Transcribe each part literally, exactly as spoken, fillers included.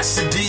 Rhapsody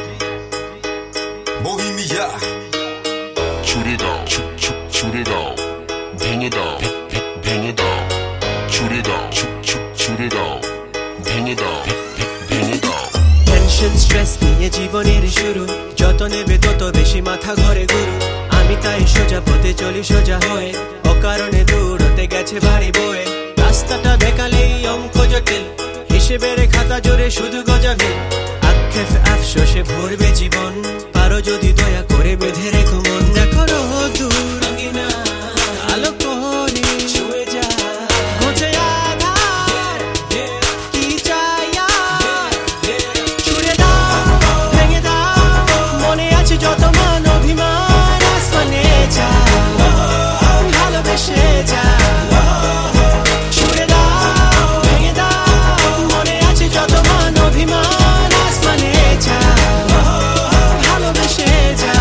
Bohemia 줄이도 축축 줄이도 뱅이도 뱅 뱅이도 줄이도 축축 줄이도 뱅이도 뱅이도 tension stress নিয়ে জীবনের শুরু যত নেবে তত বেশি মাথা ঘরে গুরু আমি তাই সোজা পথে চলি সোজা হয়ে অকারণে দূর হতে গেছে ভারী বয়ে রাস্তাটা বেকালেই অঙ্ক জটিল হিসেবের খাতা জোরে শুধু গজাবে আক্ষেপ আফসোসে ভরবে জীবন পারো যদি দয়া করে বেঁধে রেখো মন দেখো দূর আলো করে ছুঁয়ে যা ঘুচে আধার কি চাই আর ছুঁড়ে দাও ভেঙে দাও মনে আছে যত মান অভিমান আসমানে যা ভালোবেসে যা ছুঁড়ে দাও ভেঙে দাও মনে আছে যত মান অভিমান আসমানে যা ভালোবেসে যা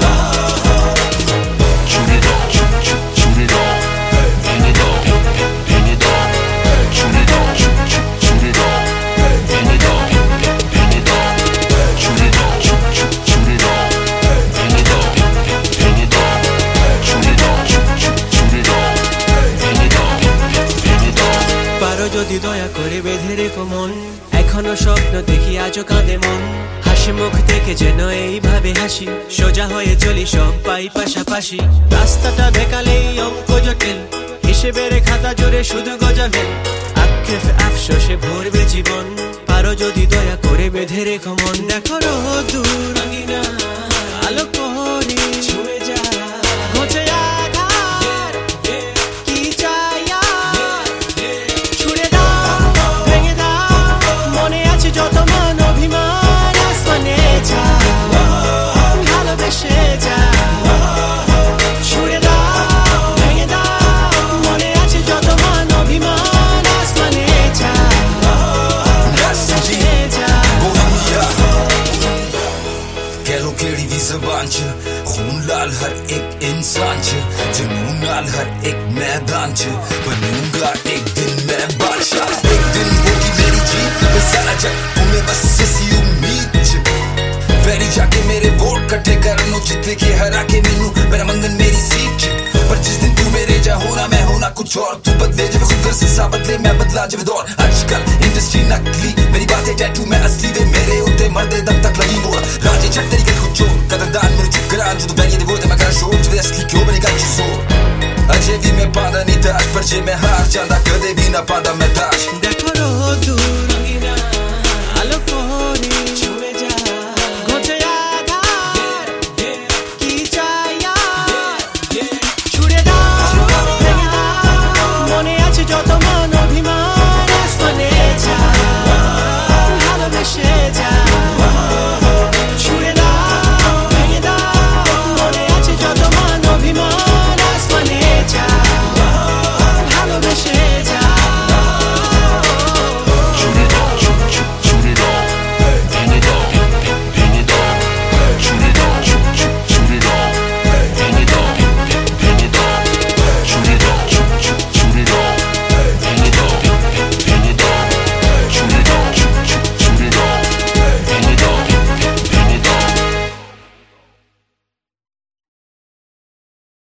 줄이도 축축 줄이도 뱅이도 뱅이도 줄이도 축축 줄이도 뱅이도 뱅이도 줄이도 축축 줄이도 뱅이도 뱅이도 줄이도 축축 줄이도 뱅이도 뱅이도 পারো যদি দয়া করে বেঁধে রেখো মন এখনো স্বপ্ন দেখি আজও কাঁদে মন হাসি মুখ থেকে যেন এইভাবে হাসি সোজা হয়ে চলি সব পাই পাশাপাশি রাস্তাটা বেকালেই অঙ্ক জটিল হিসেবের খাতা জোরে শুধু গজাবে আক্ষেপ আফসোসে ভরবে জীবন পারো যদি দয়া করে বেঁধে রেখো মন দেখো দূর আলো করে ছুঁয়ে যা ঘুচে আধার কি চাই আর ছুঁড়ে দাও ভেঙে দাও মনে আছে যত মান অভিমান আসমানে যা ভালোবেসে যা ছুঁড়ে দাও ভেঙে দাও মনে আছে যত মান অভিমান আসমানে যা Rhapsody যা Bohemia कह लो केड़ी भी जबान च खून लाल हर एक इंसान च जुनून नाल हर एक मैदान च बनूंगा एक दिन मैं बादशाह एक दिन होगी मेरी जीत मैं सारा जग तुम्हें बस इसी उम्मीद च वैरी जाके मेरे वोट कट्ठे करनो जितने के हरा के मैनू मेरा मंगन मेरी सीट च पर जिस दिन तू मेरे जा होना मैं होना कुछ और तू बदले जब खुद कर से सा बदले मैं बदला जब दौर आजकल इंडस्ट्री नकली मेरी बातें टैटू मैं असली वे मेरे उते मरदे दम तक लगी मोर राजे छट तेरी गल कुछ चोर कदरदान मेरे चुप करान जो बैरिए दे बोलते मैं कर शोर जो असली क्यों मेरी गल जोर अजे भी मैं पांदा नहीं ताश पर जे मैं हार जांदा कदे भी ना पांदा मैं ताश দেখো দূর